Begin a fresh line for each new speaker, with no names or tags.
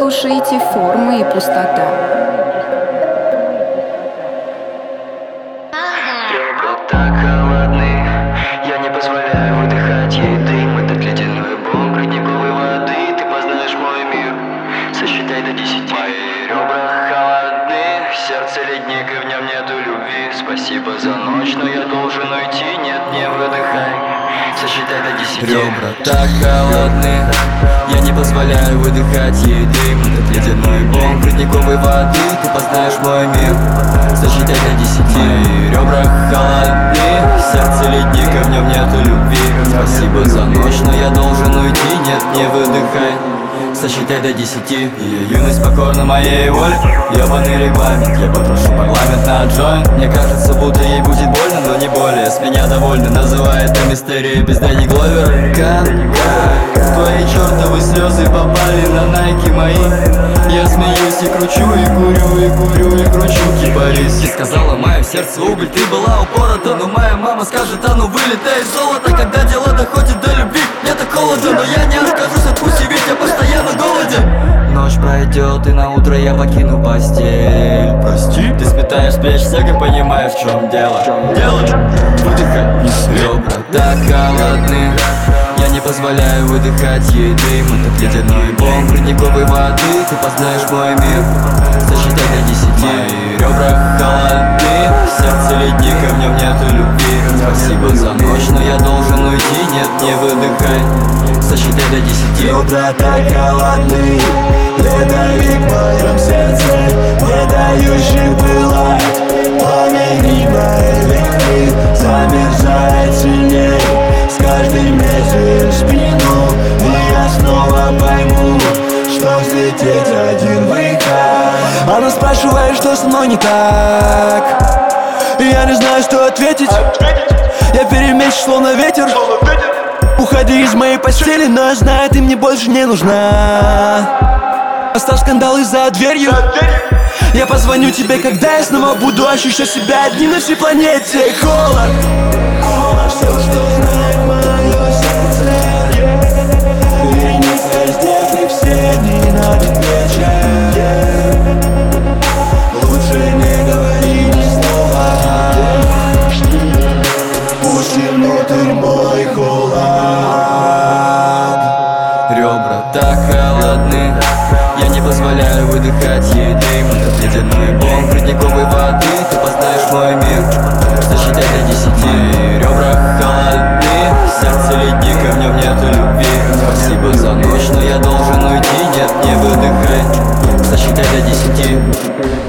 слушаете «Форма и пустота».
Ребра так холодны, я не позволяю выдыхать ей дым. Этот ледяной бомб родниковой воды, ты познаешь мой мир. Сосчитай до 10. Мои ребра холодны, сердце ледник и в нем нету любви. Спасибо за ночь, но я должен уйти, нет, не выдыхай. Сосчитай до 10. Ребра так холодны, я не позволяю выдыхать ей дым. Этот ледяной бомб родниковой воды, ты познаешь мой мир. Сосчитай до 10. Мои ребра холодны, сердце ледник, а в нем нету любви. Спасибо за ночь, но я должен уйти, нет, не выдыхай. Сосчитай до 10. Ее юность покорна моей воле. Ёбаный регламент, я попрошу парламент на джойнт. Мне кажется, будто ей будет больно, но не более. С меня довольны, называет это мистерией без Дэнни Гловера. Твои чертовы слезы попали на найки мои. Я смеюсь и кручу, и курю, и курю, и кручу кипарис. Ты сказала, мое сердце уголь, ты была упорота. Но моя мама скажет, а ну вылетай из золота. Когда дело доходит до любви, мне так холодно, но я не откажусь от пути, ведь я постоянно голоден. Ночь пройдет, и на утро я покину постель. Прости, ты сметаешь с плеч снег и понимаешь, в чем дело. Выдыхай, ребра так холодны, я не позволяю выдыхать ей дым. Этот ледяной бомб родниковой воды, ты познаешь мой мир. Сосчитай до 10. Мои ребра холодны, сердце ледник, а в нем нету любви. Спасибо за ночь, но я должен уйти, нет, не выдыхай. Сосчитай до 10.
Ребра так холодны, ледовик в моем сердце, не дающий пылать. Пламени моей вины замерзает сильней. С каждым лезвием в спину, и я снова пойму, что взлететь один выход. Она спрашивает, что со мной не так. Я не знаю, что ответить. Я перемещу, словно ветер. Уходи из моей постели, но я знаю, ты мне больше не нужна. Оставь скандалы за дверью. Я позвоню тебе, когда я снова буду ощущать себя одним на всей планете. Холод, все, что знает мое сердце. Вернись везде, ты все ненавидят вечер. Лучше не говори ни слова. Пусти внутрь мой холод.
Ребра так холодны, я не позволяю выдыхать ей дым. Этот ледяной бомб родниковой воды, ты познаешь мой мир. Сосчитай до 10. Мои ребра холодны, сердце ледник, а в нем нету любви. Спасибо за ночь, но я должен уйти, нет, не выдыхай. Сосчитай до 10.